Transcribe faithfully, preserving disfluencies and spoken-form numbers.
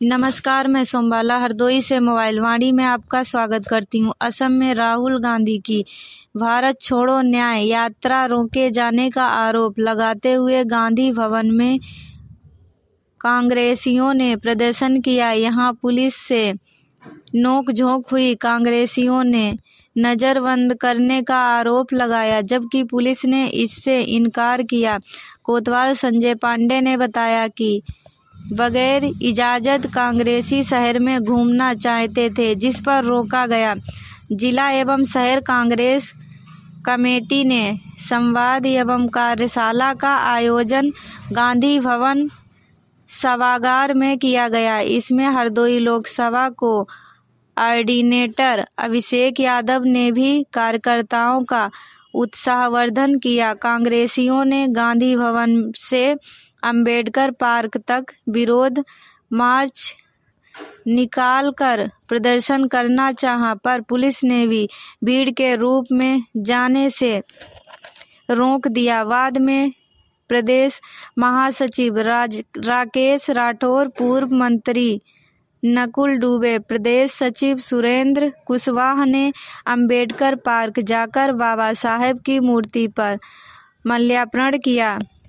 नमस्कार, मैं सोमबाला हरदोई से मोबाइल वाणी में आपका स्वागत करती हूँ। असम में राहुल गांधी की भारत छोड़ो न्याय यात्रा रोके जाने का आरोप लगाते हुए गांधी भवन में कांग्रेसियों ने प्रदर्शन किया। यहां पुलिस से नोक-झोंक हुई। कांग्रेसियों ने नजरबंद करने का आरोप लगाया, जबकि पुलिस ने इससे इनकार किया। कोतवाल संजय पांडे ने बताया कि बगैर इजाजत कांग्रेसी शहर में घूमना चाहते थे, जिस पर रोका गया। जिला एवं शहर कांग्रेस कमेटी ने संवाद एवं कार्यशाला का आयोजन गांधी भवन सभागार में किया गया। इसमें हरदोई लोकसभा को ऑर्डिनेटर अभिषेक यादव ने भी कार्यकर्ताओं का उत्साहवर्धन किया। कांग्रेसियों ने गांधी भवन से अंबेडकर पार्क तक विरोध मार्च निकालकर प्रदर्शन करना चाहा, पर पुलिस ने भी भीड़ के रूप में जाने से रोक दिया। बाद में प्रदेश महासचिव राज राकेश राठौर, पूर्व मंत्री नकुल दुबे, प्रदेश सचिव सुरेंद्र कुशवाहा ने अंबेडकर पार्क जाकर बाबा साहेब की मूर्ति पर माल्यार्पण किया।